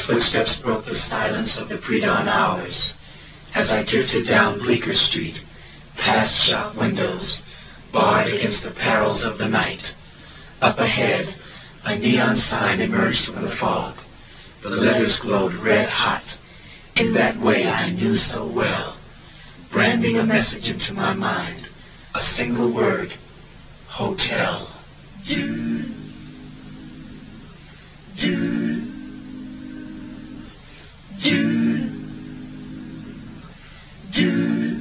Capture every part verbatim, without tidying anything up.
footsteps broke the silence of the pre-dawn hours as I drifted down Bleecker Street, past shop windows, barred against the perils of the night. Up ahead, a neon sign emerged from the fog. The letters glowed red hot, in that way I knew so well, branding a message into my mind, a single word, hotel. Do, do, do, do,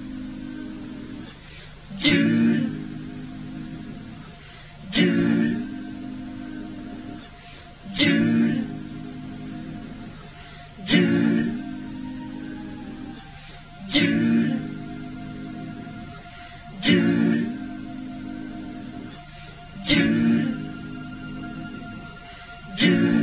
do, do, do, do, do, do, do, do.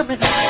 permanent